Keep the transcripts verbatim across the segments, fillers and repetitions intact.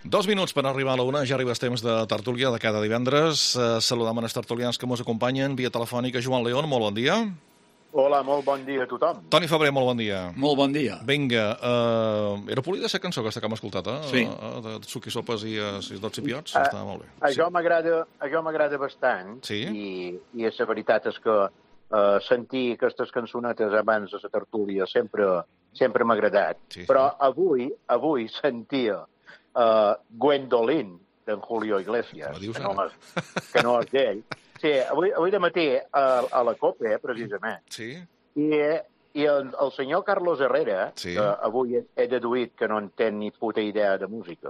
Dos minuts per arribar a la una, ja arriba el temps de tertúlia de cada divendres. Uh, saludam els tertulians que ens acompanyen via telefònica. Joan León, molt bon dia. Hola, molt bon dia a tothom. Toni Febrer, molt bon dia. Molt bon dia. Vinga, uh, era polida la cançó aquesta que hem escoltat, eh? Sí. Uh, de suc i sopes i uh, dots i piots, Uh, està molt bé. Això Sí. m'agrada això m'agrada bastant, Sí? i, i la veritat és que uh, sentir aquestes cançonetes abans de la tertúlia sempre, sempre m'ha agradat. Sí, sí. Però avui, avui sentia uh, Gwendolyn, d'en Julio Iglesias, Que no dius que, no ara. és, que no és d'ell. Sí, avui, avui de matí a, a la COPE, precisament, Sí? i, i el, el senyor Carlos Herrera, Sí. que avui he, he deduït que no en té ni puta idea de música,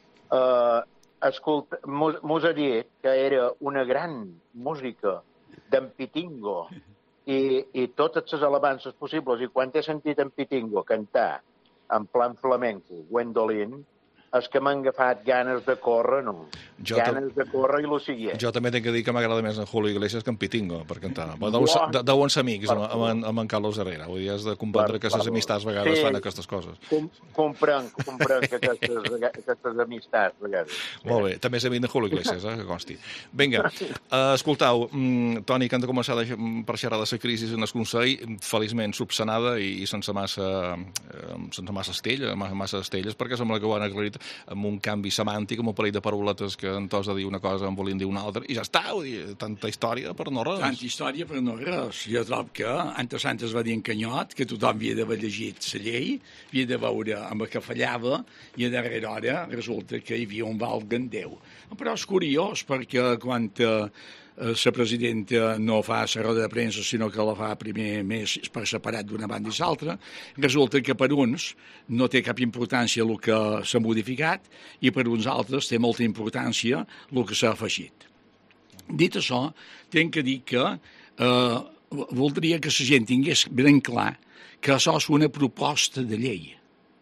eh, escolta, mos, mos ha dit que era una gran música d'en Pitingo i, i totes les alabances possibles. I quan he sentit en Pitingo cantar en plan flamenco, Gwendolyn, és que m'han agafat ganes de córrer, no? Jo ganes de córrer i lo siguient. Jo també tinc que dir que m'agrada més en Julio Iglesias que en Pitingo, per cantar. Però deuen, Uah. de, deuen ser amics amb, Per amb, en, amb en Carlos Herrera. Vull dir, has de comprendre Per que les favor. amistats a vegades Sí. fan aquestes coses. Com, comprenc, comprenc que aquestes, aquestes amistats, a vegades. Molt bé, també és amic de Julio Iglesias, eh, que consti. Vinga, uh, escoltau, mm, Toni, que hem de començar de, per xerrar de la crisi en el Consell, feliçment subsanada i, i sense massa eh, sense massa estella, massa, massa estelles, perquè sembla que ho han aclarit amb un canvi semàntic, amb un parell de parauletes que en tos de dir una cosa en volien dir una altra, i ja està, vull dir, tanta història per no res. Tanta història per no res. Jo trobo que antes antes va dir en Canyot que tothom havia d'haver llegit la llei, havia de veure amb què fallava, i a darrera hora resulta que hi havia un valg en Déu. Però és curiós, perquè quan eh, la presidenta no fa la roda de premsa, sinó que la fa primer més per separat d'una banda i l'altra, resulta que per uns no té cap importància el que s'ha modificat i per uns altres té molta importància el que s'ha afegit. Dit això, tinc que dir que eh, voldria que la gent tingués ben clar que això és una proposta de llei,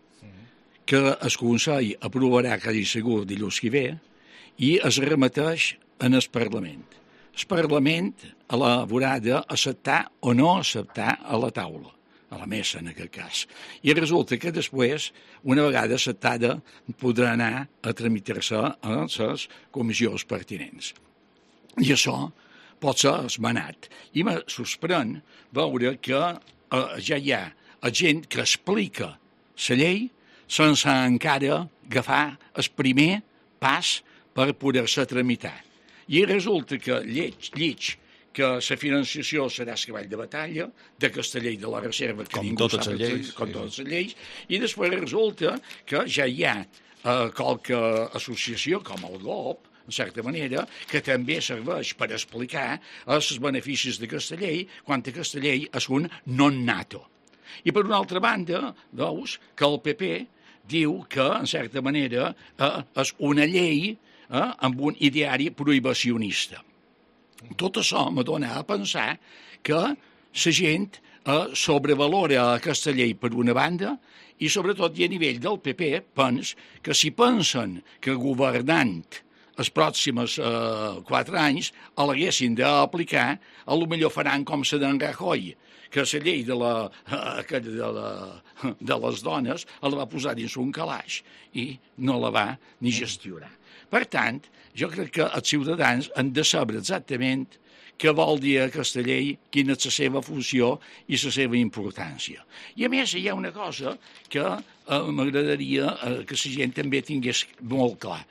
que el Consell aprovarà quasi segur dilluns que ve i es remeteix en el Parlament. El Parlament haurà d'acceptar o no acceptar a la taula, a la mesa en aquest cas. I resulta que després, una vegada acceptada, podrà anar a tramitar-se a les comissions pertinents. I això pot ser esmenat. I me sorprèn veure que eh, ja hi ha gent que explica la llei sense encara agafar el primer pas per poder-se tramitar. I resulta que lleig, lleig que la financiació serà el cavall de batalla d'aquesta llei de la reserva, que Com ningú totes sap, les lleis, com sí. totes les lleis, i després resulta que ja hi ha eh, qualque associació, com el G O P, en certa manera, que també serveix per explicar els beneficis d'aquesta llei, quan aquesta llei és un non nato. I per una altra banda, veus que el P P diu que, en certa manera, eh, és una llei eh, amb un ideari prohibicionista. Tot això me dona a pensar que la gent eh, sobrevalora aquesta llei per una banda i, sobretot, i a nivell del P P, pens que si pensen que governant els pròxims eh, quatre anys l'haguessin d'aplicar, a lo millor faran com la d'en Rajoy, que la llei de, la, eh, de, la, de les dones la va posar dins un calaix i no la va ni gestionar. Per tant, jo crec que els ciutadans han de saber exactament què vol dir aquesta llei, quina és la seva funció i la seva importància. I a més hi ha una cosa que eh, m'agradaria eh, que la gent també tingués molt clar.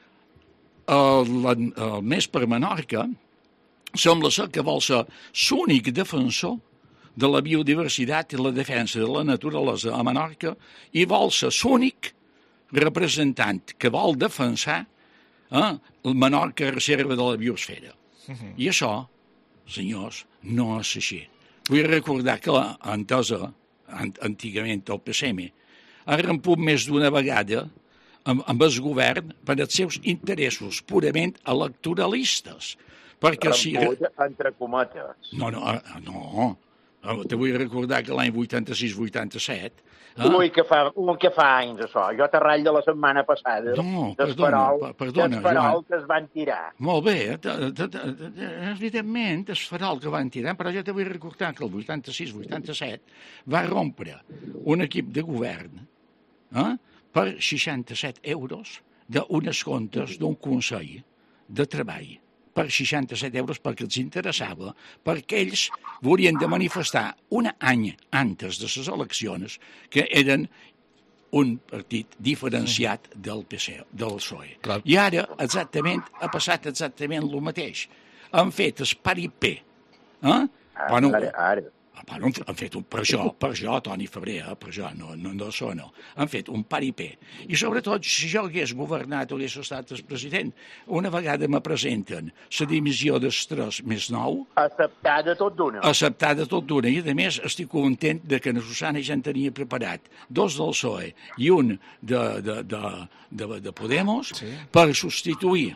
El, el mes per Menorca sembla ser que vol ser l'únic defensor de la biodiversitat i la defensa de la naturalesa a Menorca i vol ser l'únic representant que vol defensar eh, el Menorca reserva de la biosfera. Uh-huh. I això, senyors, no és així. Vull recordar que l'entesa, antigament el P S M, ha ramput més d'una vegada amb, amb el govern per als seus interessos purament electoralistes. Perquè si... entre cometes. No, no, no. Te vull recordar que l'any vuitanta-sis vuitanta-set... Eh? Ui, que fa, un que fa anys, això. Jo te ratll de la setmana passada. No, perdona, perdona, Joan. Farol que es van tirar. Molt bé, evidentment, el farol que van tirar, però jo te vull recordar que el vuitanta-sis vuitanta-set va rompre un equip de govern eh, per seixanta-set euros d'unes comptes d'un Consell de Treball per seixanta-set euros perquè els interessava, perquè ells volien de manifestar un any antes de les eleccions que eren un partit diferenciat del P S O E, del P S O E. Clar. I ara exactament ha passat exactament el mateix. Han fet el paripé. Eh? Bueno, Ara, ara. Bueno, han fet un, per això, per això, Toni Febrer, eh, per això, no, no, no això no. Han fet un paripé. I sobretot, si jo hagués governat o hagués estat el president, una vegada me presenten la dimissió dels tres més nou, Acceptada tot d'una. acceptada tot d'una, i a més estic content de que na Susana ja en tenia preparat dos del P S O E i un de, de, de, de, de Podemos Sí. per substituir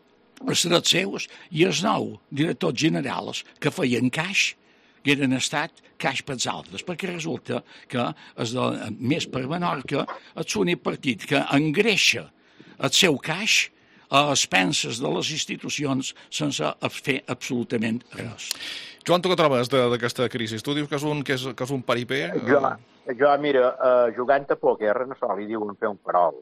els drets seus i els nou directors generals que feien caix, que eren estat caix pels altres, perquè resulta que és de, més per Menorca és l'únic partit que engreixa el seu caix a expenses de les institucions sense fer absolutament res. Joan, tu què trobes de- d'aquesta crisi? Tu dius que és un, que és, que és un paripé? Jo, jo mira, uh, jugant a pòquer, no se li diuen fer un farol.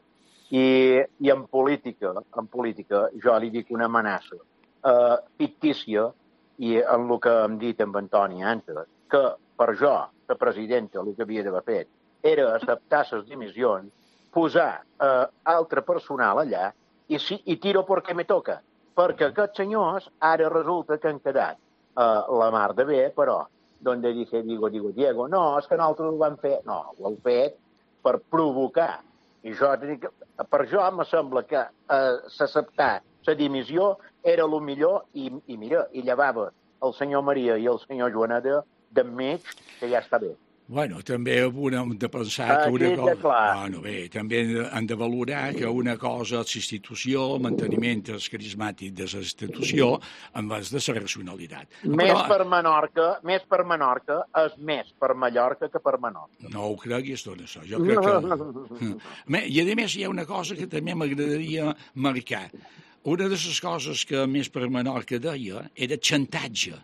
I, i en política, en política, jo li dic una amenaça uh, fictícia, i en el que hem dit amb Antoni antes, que per jo, la presidenta, el que havia d'haver fet era acceptar les dimissions, posar uh, altre personal allà i, si, i tiro perquè me toca. Perquè aquests senyors ara resulta que han quedat uh, la mar de bé, però donde dice digo, digo, Diego, no, és que nosaltres ho vam fer. No, ho heu fet per provocar. I jo dic, per jo em sembla que eh, s'acceptar la dimissió era el millor i, i mira, i llevava el senyor Maria i el senyor Joaneda d'enmig, que ja està bé. Bueno, també una hem de pensar que Aquí una és cosa... clar. Bueno, bé, també han de valorar que una cosa és l'institució, el manteniment és carismàtic de la institució, en vez de la racionalitat. Més per Menorca, més per Menorca, és més per Mallorca que per Menorca. No ho creguis, tot això. Jo crec que... Bé, I, a més, hi ha una cosa que també m'agradaria marcar. Una de les coses que més per Menorca deia era xantatge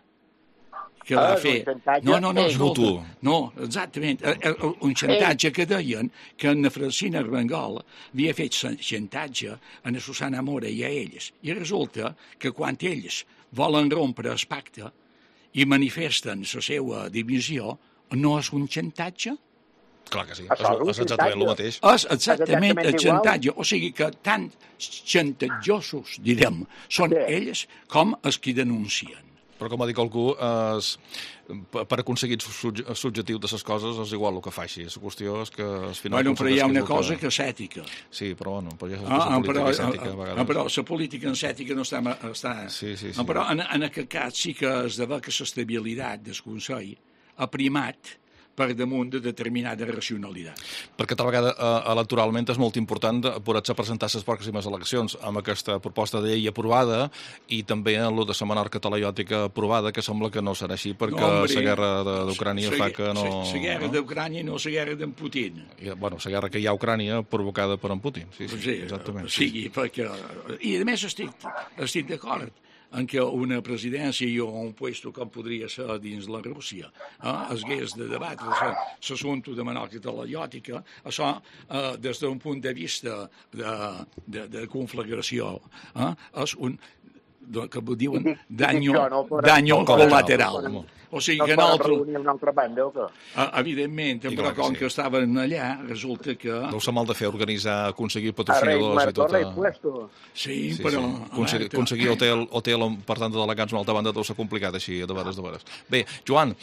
que va Ah, és un fer. xantatge? No, no, no, És escolta. mutu. No, exactament. Eh, eh, Un xantatge que deien que en Francina Armengol havia fet xa- xantatge a la Susana Mora i a ells. I resulta que quan ells volen rompre el pacte i manifesten la seva divisió, no és un xantatge? Clar que sí, és, Això és un és exactament el xantatge. mateix. És exactament exactament el igual. xantatge. O sigui que tan xantatjosos, direm, són Sí. ells com els que denuncien. Però, com ha dit algú, és, per per aconseguir el subje- el subjectiu de les coses és igual el que faci. La qüestió és que al final... Bueno, però hi ha aconsegueix una el cosa que és ètica. Sí, però bueno, però ja és Ah, la ah, política però, i ètica, a ah, vegades. ah, però la política en ètica no està... està... Sí, sí, sí. Ah, però en, en aquest cas sí que es deve que l'estabilitat del Consell ha primat per damunt de determinada racionalitat. Perquè tal vegada eh, electoralment és molt important de poder-se presentar a les pròximes eleccions amb aquesta proposta de llei aprovada i també en el de la Menorca talaiòtica aprovada, que sembla que no serà així perquè No, la hombre, guerra de- d'Ucrània la- fa que no... La guerra no? d'Ucrània no la guerra d'en Putin. I, bueno, la guerra que hi ha a Ucrània provocada per en Putin. Sí, sí, Sí, exactament. sí, sí, perquè... I a més estic, estic d'acord en què una presidència i un puesto com podria ser dins la Rússia eh, es hagués de debatre l'assumpte de Menorca talaiòtica, això eh, des d'un punt de vista de, de, de conflagració eh, és un de, que diuen I dic- danyo, i dic jo, no podem- danyo no podem- col·lateral. no. O sigui No que es poden nosaltres, reunir una altra banda, o què? eh, evidentment, I però clar que com sí. que estaven allà, resulta que... Deu ser mal de fer organitzar, aconseguir A Rey patrocinadors i Muerto, tot. Rey eh? Puesto. Sí, Sí, però... sí. Aconseguir, alerta. aconseguir hotel, hotel amb, per tant, de delegats a una altra banda deu ser complicat així, de veres, de veres. Bé, Joan,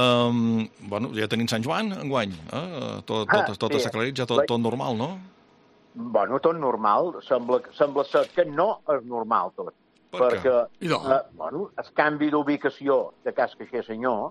um, bueno, ja tenim Sant Joan, enguany, eh? tot, Ah, tot, tot sí. s'ha aclarit, ja tot, tot normal, no? Bueno, tot normal. Sembla, sembla ser que no és normal tot. Per què? perquè I no. eh, bueno, el canvi d'ubicació de Cas Caixer Senyor,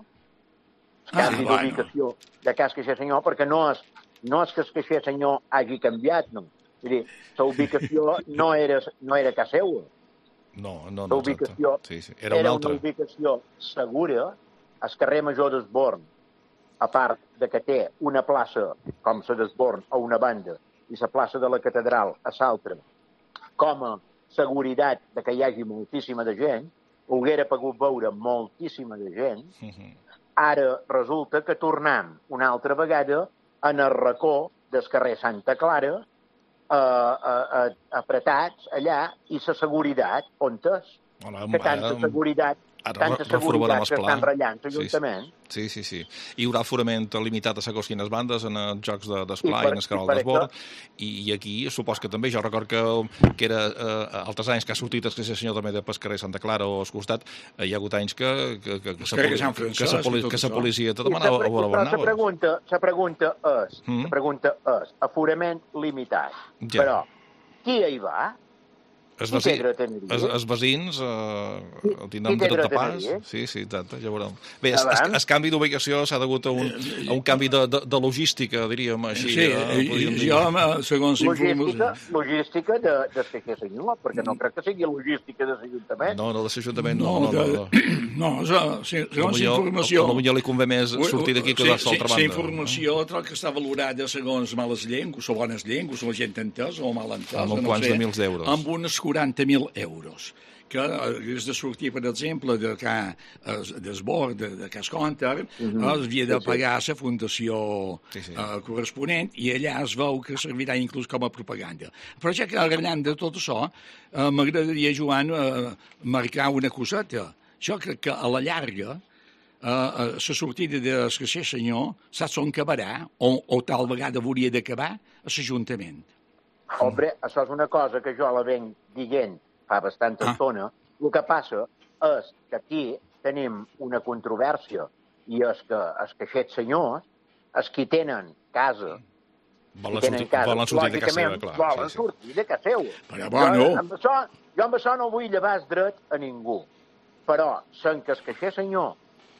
el Ah, canvi bueno. d'ubicació de Cas Caixer Senyor, perquè no és, no és que el Caixer Senyor hagi canviat, no. Vull dir, la ubicació no era, no era casa seva. No, no, La no, ubicació exacte. Sí, sí. Era, una una altra. ubicació segura, al carrer Major d'Esborn, a part de que té una plaça com la d'Esborn a una banda i la plaça de la Catedral a l'altra, com a seguretat de que hi hagi moltíssima de gent, ho haguera pogut veure moltíssima de gent, Mhm. ara resulta que tornem una altra vegada en el racó del carrer Santa Clara, uh, uh, uh, apretats allà i la seguretat, on és? Hola, Que tanta ara- seguretat, ara tanta re- reformarem seguretat el que pla. estan ratllant Sí, l'Ajuntament. Sí, sí, sí. Hi haurà aforament limitat a segons quines bandes en els jocs de- I d'esplai, per- en el canal i per d'esbord, i, i aquí supos que també, jo record que, que era eh, altres anys que ha sortit el que senyor també de Pescarrer Santa Clara o al costat, eh, hi ha hagut anys que, que, que, que, sa Pescarrer poli- Sant que, Francesc sa poli- i tot que sa això. policia te I demanava la, a veure on però la anaves. pregunta, la pregunta és, Mm. la pregunta és, aforament limitat, Ja. però qui hi va? Els, Qui té veci... grataneria? els, els veïns eh, Qui- el tindran qui té dret de pas. grataneria? Sí, sí, exacte, ja veurem. Bé, el, el, Abans. el canvi d'ubicació s'ha degut a un, a un canvi de, de, de logística, diríem així. Sí, eh, podríem dir. jo, home, segons Logística, informació... logística de, de ser que senyor, perquè no crec que sigui logística de l'Ajuntament. No, no, de l'Ajuntament no. No, no, no, no. no, no, sí, segons informació... Potser li convé més sortir d'aquí que de l'altra banda. La informació troc que està valorada segons males llengües, o bones llengües, o la gent entesa o mal entesa, Amb uns no quants sé, de mils d'euros. Amb uns quaranta mil euros que és de sortir, per exemple, de ca, d'esbord, de, de Cas Conter, Mhm. es havia de Sí, sí. pagar a la fundació Sí, sí. eh, corresponent i allà es veu que servirà inclús com a propaganda. Però ja que arrelant de tot això, eh, m'agradaria, Joan, eh, marcar una coseta. Jo crec que a la llarga la uh, sortida de l'escasser senyor saps on acabarà, o, o tal vegada hauria d'acabar, a l'Ajuntament. Hombre, això és una cosa que jo la venc dient fa bastanta Ah. estona. El que passa és que aquí tenim una controvèrsia i és que els caixets senyors, els qui tenen casa, Volen qui tenen sortir, casa, volen sortir de casa seva, lògicament, clar. volen Sí, sí. sortir de casa seva. Però, bueno. Jo, amb això, jo amb això no vull llevar el dret a ningú. Però, sent que el caixer senyor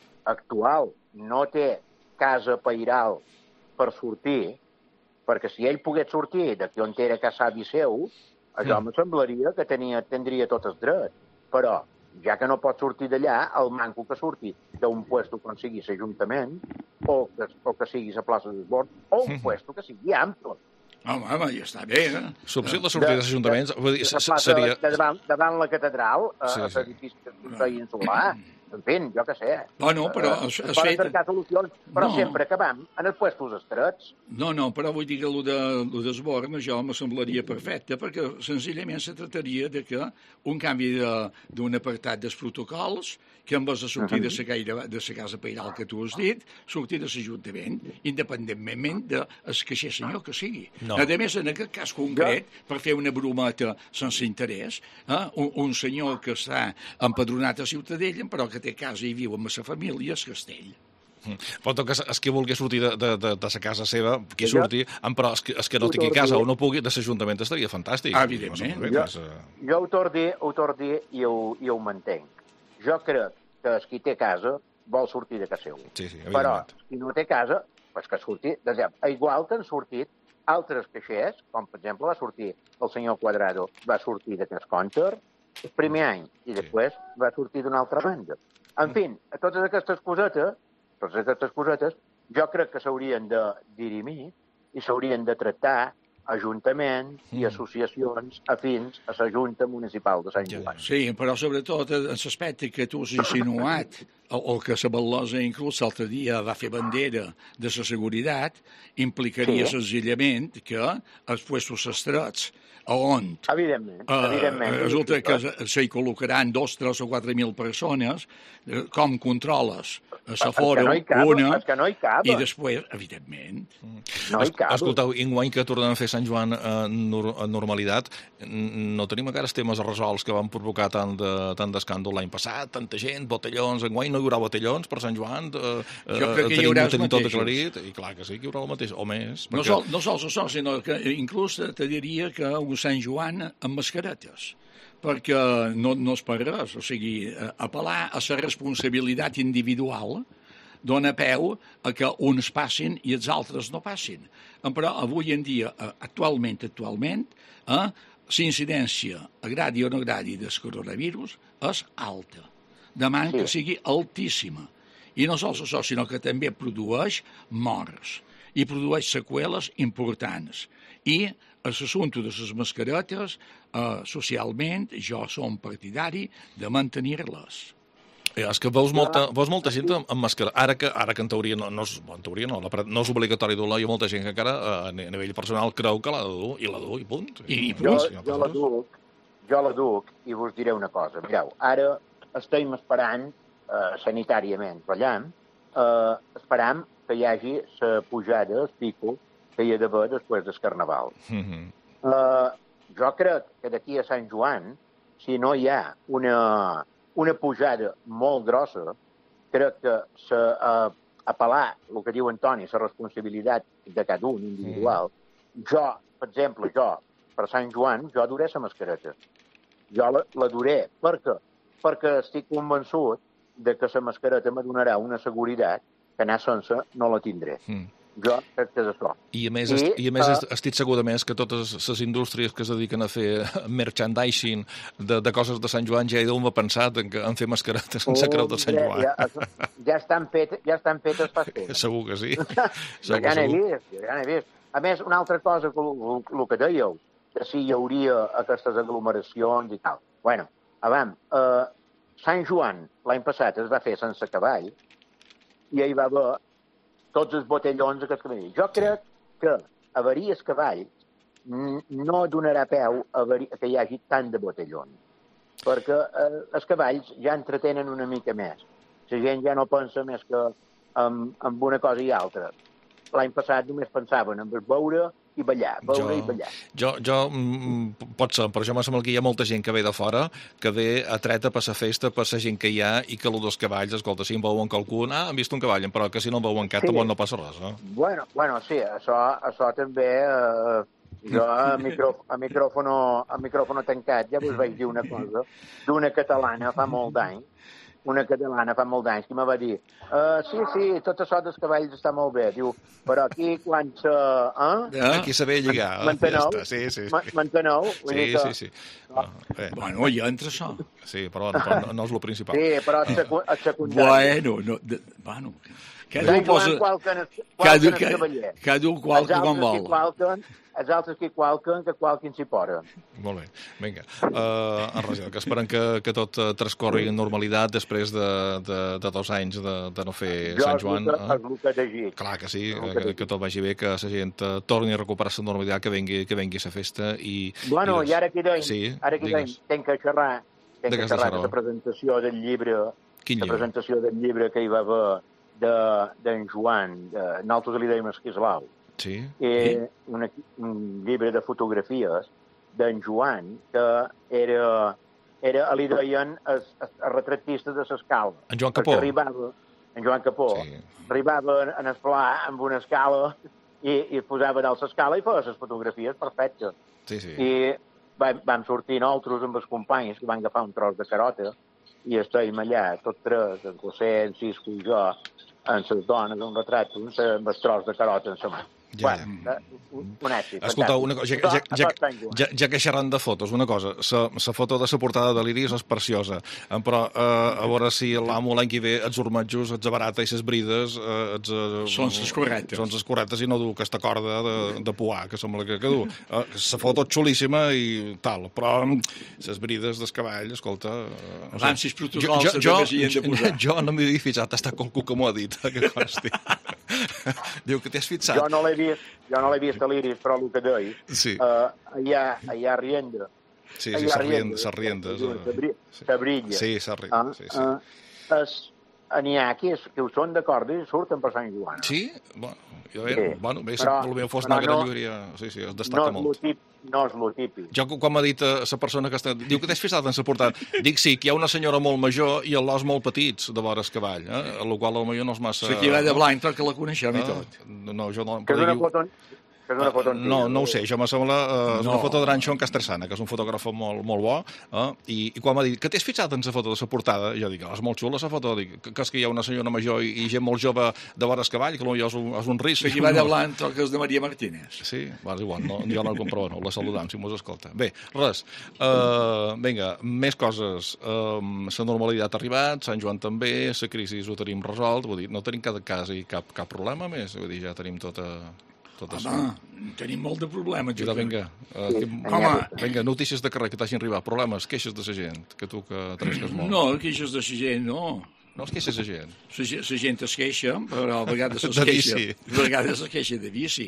actual no té casa pairal per sortir, perquè si ell pogués sortir d'aquí on era casa avi seu, això Mm. me semblaria que tenia, tindria tot el dret. Però, ja que no pot sortir d'allà, el manco que surti d'un puesto que sigui l'Ajuntament, o que, o que sigui la plaça d'Esbord, o un Mm. puesto que sigui ample. Home, home, ja està bé, eh? L'opció de sortir dels ajuntaments vull dir, de la se- plaça seria... de davant, davant la catedral, a, Sí, a sí. l'edifici que feia insular. En fi, jo què sé. Bueno, però Eh, es- es es poden fet- cercar solucions, però No. sempre acabam en els puestos estrets. No, no, però vull dir que el de, el d'esborn, això me semblaria perfecte, perquè senzillament se tractaria de que un canvi de- d'un apartat dels protocols, que en vez de sortir de la gaire- de la casa pairal que tu has dit, sortir de l'Ajuntament, independentment del caixer senyor que sigui. No. A més, en aquest cas concret, per fer una brometa sense interès, eh, un, un senyor que està empadronat a Ciutadella, però que té casa i viu amb la seva família, és Castell. Pot que es que vulgui sortir de, de, de, de sa casa seva, qui Jo- surti, em, però es que, es que no Ho tingui torno- casa o no pugui, de l'Ajuntament estaria fantàstic. Ah, evidentment. No sé, Jo, és, eh, jo ho torno a dir, ho torno a dir i ho, i ho mantenc. Jo crec que el qui té casa vol sortir de casa seu. Sí, sí, Però evidentment. qui no té casa, pues que surti. D'exemple, igual que han sortit altres caixers, com per exemple va sortir el senyor Quadrado, va sortir de Cas Conter el primer any i després va sortir d'una altra banda. En fi, a totes aquestes cosetes, totes aquestes cosetes, jo crec que s'haurien de dirimir i s'haurien de tractar ajuntaments i associacions afins a la Junta Municipal de Sant Ja. Joan. Sí, però sobretot en l'aspecte que tu has insinuat, o, o que la Ballosa inclús l'altre dia va fer bandera de la seguretat, implicaria Sí. senzillament que els puestos estrets on Evidentment, Uh, evidentment. resulta que s'hi col·locaran dos, tres o quatre mil persones, eh, com controles a És la que fora no hi cap, una, és que no hi cap. i després, evidentment, No hi Es- cap. Escolteu, enguany que tornem a fer Sant Joan en, nor en normalitat, n- no tenim encara els temes resolts que van provocar tant de tant d'escàndol l'any passat, tanta gent, botellons, enguany no hi haurà botellons per Sant Joan, eh, Jo crec que hi tenim, haurà els tenim tot mateixos. aclarit, i clar que sí, que hi haurà el mateix, o més. no, perquè- sol, no sols això, sinó que inclús te diria que un Sant Joan amb mascaretes, perquè no, no és per res, o sigui, eh, apel·lar a la responsabilitat individual dona peu a que uns passin i els altres no passin. Però avui en dia, eh, actualment, actualment, eh, l'incidència, agradi o no agradi, del coronavirus és alta. Demana Sí. que sigui altíssima. I no sols això, sinó que també produeix morts i produeix seqüeles importants. I l'assumpte de les mascaretes, eh, socialment, jo som partidari de mantenir-les. Ja, és que veus molta, veus molta gent amb màscara. Ara que, ara que en teoria no, no, és, en teoria no, la, no és obligatori dur-la, hi ha molta gent que encara a, a nivell personal creu que l'ha de dur, i la dur, i punt. I, i jo, punt. jo, la duc, jo la duc, i vos diré una cosa. Mireu, ara estem esperant, eh, sanitàriament parlant, eh, esperam que hi hagi la pujada, el pico, que hi ha d'haver després del Carnaval. Mm -hmm. eh, jo crec que d'aquí a Sant Joan, si no hi ha una... una pujada molt grossa, crec que se, uh, apel·lar, el que diu Antoni, la responsabilitat de cada un individual. Mm. Jo, per exemple, jo, per Sant Joan, jo duré la mascareta. Jo la, la duré perquè, perquè estic convençut de que la mascareta me donarà una seguretat que anar sense no la tindré. Mm. Jo crec que és això. I a més, I, i a més uh, estic segur de més que totes les indústries que es dediquen a fer merchandising de, de coses de Sant Joan ja hi deuen haver pensat en, en fer mascaretes sense oh, creu de Sant Joan. Ja, ja, ja, estan fet, ja estan fetes fa temps. Segur que sí. segur, ja n'he vist, ja n'he vist. A més, una altra cosa que el, el que dèieu, que si hi hauria aquestes aglomeracions i tal. Bueno, abans, eh, Sant Joan l'any passat es va fer sense cavall i hi va haver tots els botellons aquests que m'he dit. Jo crec que haver-hi el cavall no donarà peu a que hi hagi tant de botellons, perquè eh, els cavalls ja entretenen una mica més. La gent ja no pensa més que en, en una cosa i altra. L'any passat només pensaven en beure i ballar, beure jo, i ballar. Jo, jo mm, pot ser, però jo me sembla que hi ha molta gent que ve de fora, que ve atreta per la festa, per la gent que hi ha, i que els dos cavalls, escolta, si en veuen qualcun, ah, han vist un cavall, però que si no en veuen cap, sí. tampoc no passa res, no? Bueno, bueno sí, això, això també, eh, jo a, micro, a, micròfono, a micròfono tancat ja vos vaig dir una cosa d'una catalana fa molt d'anys, una catalana fa molt d'anys, que me va dir uh, sí, sí, tot això dels cavalls està molt bé. Diu, però aquí quan se... Eh? Ja, aquí se ve lligar. M'enteneu? Ja sí, sí. M'enteneu? Sí, que... sí, sí. No, eh. Bueno, ja entra això. Sí, però no, no és el principal. Sí, però el secu secundari. Bueno, no, de, bueno... Cada un posa... Cada, cada, cada un qualque com vol. Qualquen, els altres que qualquen, que qualquin s'hi posa. Molt bé, vinga. Uh, en res, que esperem que, que tot transcorri en normalitat després de, de, de dos anys de, de no fer jo Sant Joan. Jo és el que llegit. Clar que sí, que, que, que tot vagi bé, que la gent torni a recuperar la normalitat, que vengui, que vengui la festa. I, bueno, i, i ara que deim, sí, ara que deim, tenc que xerrar, tenc que xerrar de la presentació del llibre, Quin la presentació del llibre que hi va haver d'en de, Joan, de, nosaltres li dèiem Esquislau. Sí. Eh, un, un llibre de fotografies d'en Joan, que era, era li deien el, el retratista de l'escala. En Joan Capó. Arribava, en Joan Capó, sí. Arribava en el pla amb una escala i, i posava dalt l'escala i feia les fotografies perfectes. Sí, sí. I vam, vam sortir nosaltres amb els companys que van agafar un tros de carota i estàvem allà, tots tres, en José, en Cisco i jo, en les dones, un retrat, un, amb el tros de carota en la mà. Ja, bueno, un, un èxit. Escolta, una cosa, ja, ja, ja, ja, ja que xerrant de fotos, una cosa, la foto de la portada de l'Iris és preciosa, però eh, a veure si l'amo l'any que ve els ormetjos, els abarata i les brides eh, els, eh, són les correctes. Són les correctes i no du aquesta corda de, de puar, que sembla que, que du. La eh, foto és xulíssima i tal, però les brides del cavall, escolta... Eh, no sé. Sis protocols jo, jo, jo, de posar. Jo no m'he fixat, està qualcú que m'ho ha dit, que costi. Diu que t'has fixat. Jo no l'he vist, jo no l'he vist a l'Iris, però el que deia, sí. uh, allà, allà a Rienda. Sí, sí, s'arrienda, s'arrienda. S'abrilla. Sí, s'arrienda, uh, sí, sí. Uh, n'hi ha que, que ho són d'acord i surten per Sant Joan. Sí? Bueno, jo, sí. bueno bé, però, si el meu fos negre, no, lliuria... Sí, sí, es destaca no molt. Tip, no és lo típic. Jo, quan m'ha dit la persona que està... Diu que t'has fixat en la portada. Dic sí, que hi ha una senyora molt major i els molts petits de vora el cavall, eh? A la qual potser no és massa... Sí, que va de blanc, però que la coneixem i tot. No, jo no... Que és una foto... Que és una foto uh, no, no ho sé, això me sembla uh, no. una foto d'Aranxon Castresana, que és un fotògraf molt, molt bo, uh, i, i quan m'ha dit que t'has fixat en la foto de la portada, jo dic, oh, és molt xula la foto, dic, que és que hi ha una senyora major i, i gent molt jove de vora el cavall, que potser és un, és un risc. Que va de blanc, que és de Maria Martínez. Sí, va, és igual, no, jo no el compro, no, la saludam, si mos escolta. Bé, res, uh, vinga, més coses. Um, la normalitat ha arribat, Sant Joan també, la crisi ho tenim resolt, vull dir, no tenim cada cas i cap, cap problema més, vull dir, ja tenim tota... tot això. Home, tenim molt de problemes. Mira, vinga, uh, que, Home. vinga, notícies de carrer que t'hagin arribat, problemes, queixes de la gent, que tu que tresques molt. No, queixes de la gent, no. No es queixes de gent. La gent, la gent es queixa, però a vegades es De queixa. bici. A vegades es queixa de bici.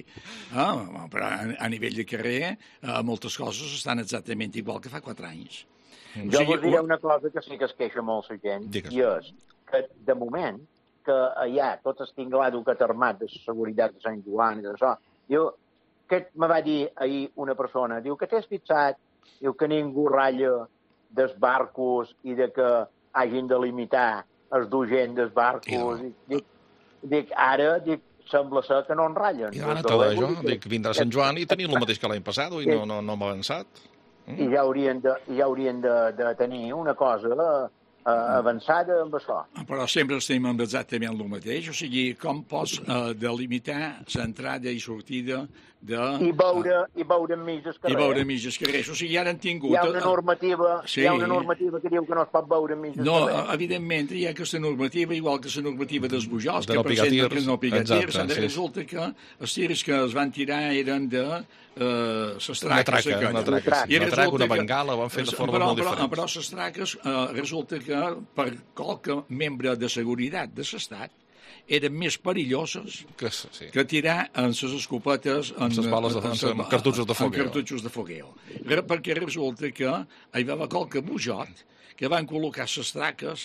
Ah, però a, a nivell de carrer, eh, moltes coses estan exactament igual que fa quatre anys. Jo o sigui, vos diré una cosa que sí que es queixa molt la gent, Digues. i és que, de moment, que allà tot el tinglado que t'ha armat de la seguretat de Sant Joan i d'això, diu, que me va dir ahir una persona, diu que t'has fixat, diu que ningú ratlla dels barcos i de que hagin de limitar els dur gent dels barcos. I, dic, dic, ara, dic, sembla ser que no en ratllen. I ara tot això, dic, vindrà Sant Joan i tenir el mateix que l'any passat i no, no, no hem avançat. I ja haurien de, ja haurien de, de tenir una cosa uh, avançada amb això. Però sempre estem amb exactament el mateix, o sigui, com pots uh, delimitar l'entrada i sortida de... I veure, uh, i veure enmig dels carrers. I veure enmig dels carrers. O sigui, ara han tingut... Hi ha una normativa, sí. hi ha una normativa que diu que no es pot veure enmig dels no, carrers. No, evidentment, hi ha aquesta normativa, igual que la normativa dels bujols, de que no presenta que no picar tirs. Exacte, sí. Resulta que els tirs que es van tirar eren de eh, les traques. Una traca, una traca, sí. Una traca, una bengala, ho van fer de forma però, molt però, diferent. Però les traques eh, resulta que per qualque membre de seguretat de l'Estat eren més perilloses que, sí. que tirar en les escopetes en, amb les bales de, en, en, en cartutxos de fogueo. En cartutxos de fogueo. Perquè resulta que hi va haver qualque bujot que van col·locar les traques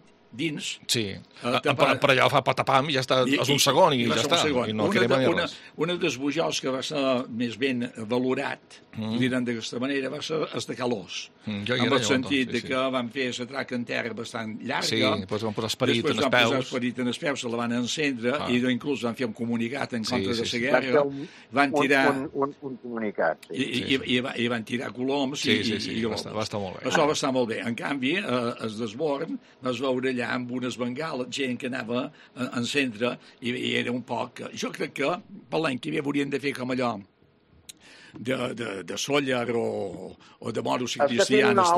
dins. Sí, uh, per, per allà fa patapam i ja està, I, és un segon i, i ja està. I no una, de, una, res. una dels bujols que va ser més ben valorat, mm. direm d'aquesta manera, va ser el de Calós. Mm, jo amb el sentit sí, sí. que van fer la traca en terra bastant llarga. Sí, després van posar esperit en els peus. Després van posar esperit en els peus, se la van encendre ah. i inclús van fer un comunicat en contra sí, sí, de la guerra. Un, van tirar... Un, un, un comunicat, sí. I, i, sí, sí. i, i van tirar coloms sí, i, sí, sí, i, i va, estar, va estar molt bé. Això va estar molt bé. En canvi, eh, es desborn, es veure allà amb unes bengales, gent que anava a encendre i, i era un poc... Jo crec que per l'any que ve haurien de fer com allò de, de, de Sóller o, o de moros i cristianes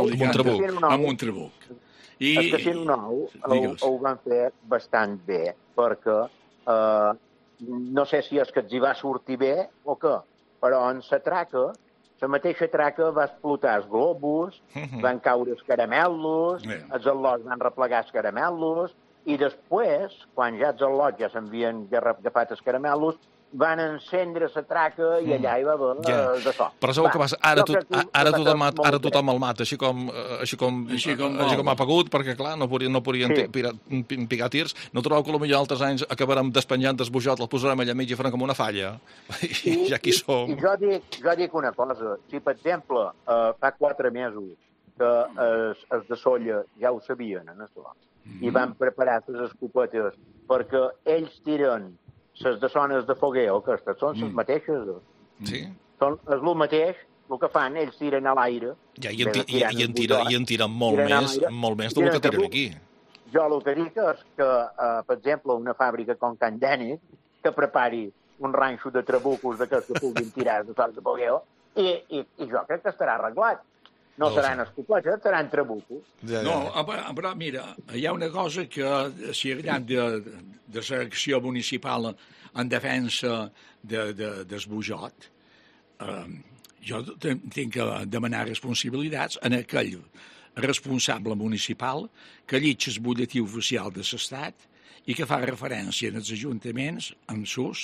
amb un trabuc. I... El Casino Nou ho, ho van fer bastant bé, perquè eh, no sé si és que els hi va sortir bé o què, però en la traca, la mateixa traca va explotar els globus, mm-hmm. van caure els caramelos, yeah. els al·lots van replegar els caramelos, i després, quan ja els al·lots ja s'havien agafat els caramelos, van encendre la traca i allà hi va haver yeah. d'això. Però sabeu què passa? Ara, tot, ara, tothom, ara tothom el mata, així com, així com, així com, així com ha pagut, perquè clar, no podien, no podien sí. pirar, picar tirs. No trobeu que potser altres anys acabarem despenjant desbujat, el posarem allà mig i farem com una falla. I ja aquí som. I jo dic, jo dic una cosa. Si, per exemple, uh, fa quatre mesos que els, els de Sóller ja ho sabien, en això, mm-hmm. i van preparar les escopetes perquè ells tiren les de zones de fogueo, que aquestes són les mm. mateixes. Sí. Són, és el mateix, el que fan, ells tiren a l'aire. Ja, i, en ti, i, i, en tira, i en tiren molt tiren més, molt més del que tiren aquí. Jo el que dic és que, uh, per exemple, una fàbrica com Can Dènic, que prepari un ranxo de trabucos d'aquests que puguin tirar de zones de fogueo, i, i, i jo crec que estarà arreglat. No, no seran escopetes, seran trabucos. Ja, ja. No, però mira, hi ha una cosa que, si al llarg de, de l'acció municipal en defensa de, de, del bujot, eh, jo tinc que demanar responsabilitats en aquell responsable municipal que llig el butlletí oficial de l'Estat i que fa referència en els ajuntaments en l'ús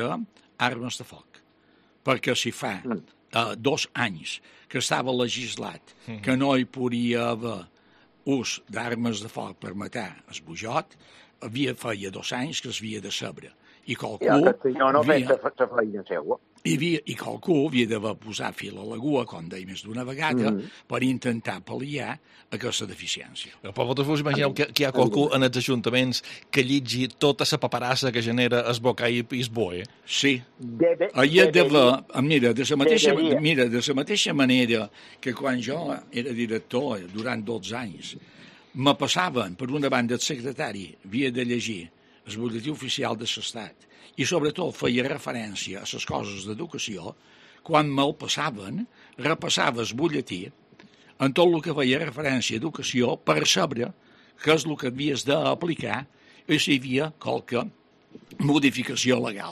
d'armes de foc. Perquè si fa uh, dos anys que estava legislat que no hi podia haver ús d'armes de foc per matar el bujot, havia feia dos anys que es havia de saber. I qualcú... Ja, que no, no havia, fet la feina seua. I, havia, I qualcú havia d'haver posat fil a l'aigua, com deia més d'una vegada, mm -hmm. per intentar pal·liar aquesta deficiència. Però vosaltres vos imagineu que, que hi ha qualcú en els ajuntaments que lligi tota la paperassa que genera es bocai i es boe? Sí. Debe, hi ha d'haver... Mira, de la mateixa, mira, de la mateixa manera que quan jo era director durant dotze anys, me passaven, per una banda, el secretari havia de llegir el butlletí oficial de l'Estat i sobretot feia referència a les coses d'educació, quan me'l passaven, repassava el butlletí en tot el que feia referència a educació per saber què és el que havies d'aplicar i si hi havia qualque modificació legal.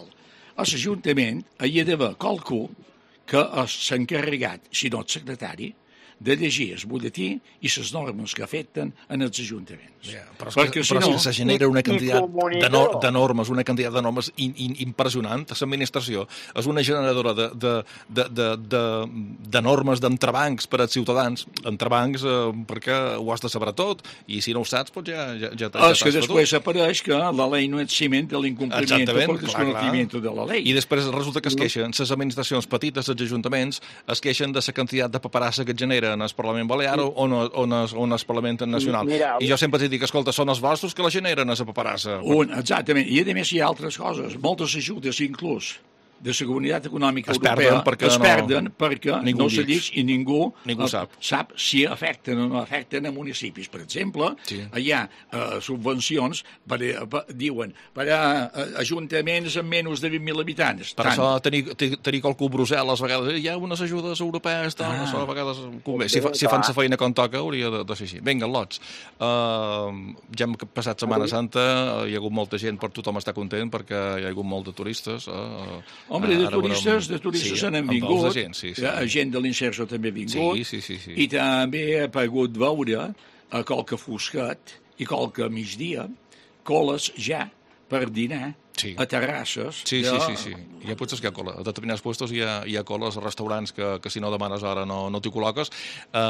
a l'Ajuntament hi ha d'haver qualcú que s'ha encarregat, si no el secretari, de llegir el butlletí i les normes que afecten en els ajuntaments. Ja, però és Perquè, que, si però no... si se genera una quantitat comunico. de, no, de normes, una quantitat de normes in, in, impressionant. L'administració és una generadora de, de, de, de, de, de normes d'entrebancs per als ciutadans. Entrebancs eh, perquè ho has de saber tot i si no ho saps, doncs ja, ja, ja, ja És que després apareix que la llei no és ciment de l'incompliment per desconociment de la llei. I després resulta que es queixen les administracions petites, els ajuntaments, es queixen de la quantitat de paperassa que es genera en el Parlament Balear o en, on es, on es Parlament Nacional. Mira, I jo sempre et dic, escolta, són els vostres que la generen, a la paperassa. Un, exactament. I a més hi ha altres coses. Moltes ajudes, inclús, de la Comunitat Econòmica es Europea perden perquè es no, perden perquè ningú no se llig i ningú, ningú sap. sap si afecten o no afecten a municipis. Per exemple, sí. hi ha uh, subvencions, per, per, diuen, per a uh, ajuntaments amb menys de vint mil habitants. Per Tant. això tenir, tenir qualcú a Brussel·les a vegades, hi ha unes ajudes europees, tal, ah. això a vegades convé. Si, fa, si fan la feina com toca, hauria de, de ser així. Vinga, lots. Uh, ja hem passat Setmana Santa, hi ha hagut molta gent, per tothom està content, perquè hi ha hagut molt de turistes. Uh, Home, de turistes, de turistes sí, se n'han vingut, de gent, sí, sí. gent de l'Inserso també ha vingut, sí, sí, sí, sí. i també he pogut veure a qualque fosquet i qualque migdia coles ja per dinar sí. a terrasses. Sí, de... sí, sí, sí. Hi ha potser que hi ha cola. A determinats puestos hi ha, hi ha coles a restaurants que, que si no demanes hora no, no t'hi col·loques. Uh,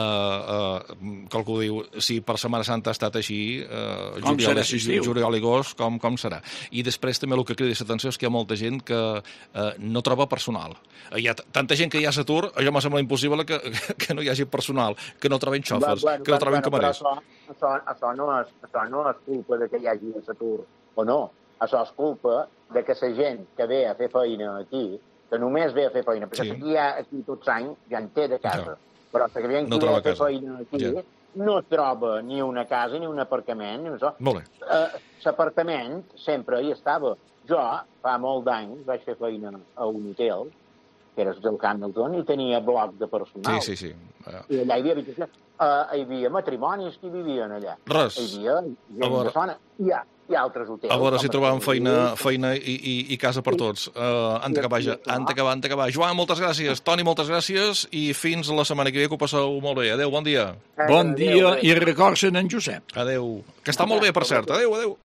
uh, qualcú diu, si per Setmana Santa ha estat així, uh, juliol, juliol i agost, com, com serà? I després també el que crida l'atenció és que hi ha molta gent que uh, no troba personal. Uh, hi ha tanta gent que hi ha a l'atur, allò m'ha semblat impossible que, que no hi hagi personal, que no troben xòfers, bueno, que no troben bueno, camarers. Això, això, això, no és, això no és culpa de que hi hagi a l'atur, o no. Això és culpa de que la gent que ve a fer feina aquí, que només ve a fer feina, perquè sí. Aquí, ha, aquí tots anys ja en té de casa, no. Però la gent que no ve a fer feina aquí ja. No troba ni una casa ni un aparcament, ni això. Molt bé. Uh, l'apartament sempre hi estava. Jo, fa molt d'anys, vaig fer feina a un hotel, que era el Hamilton, i tenia bloc de personal. Sí, sí, sí. Uh. I allà hi havia habitacions. Uh, hi havia matrimonis que vivien allà. Res. Hi havia gent veure... de zona. Hi ha, hi ha altres hotels. A veure si trobàvem feina, feina i, i, i casa per tots. Uh, han d'acabar ja. Han d'acabar, han d'acabar. Joan, moltes gràcies. Toni, moltes gràcies. I fins la setmana que ve, que ho passeu molt bé. Adéu, bon dia. Bon dia i recorda'ns en Josep. Adéu. Que està molt bé, per cert. Adéu, adéu.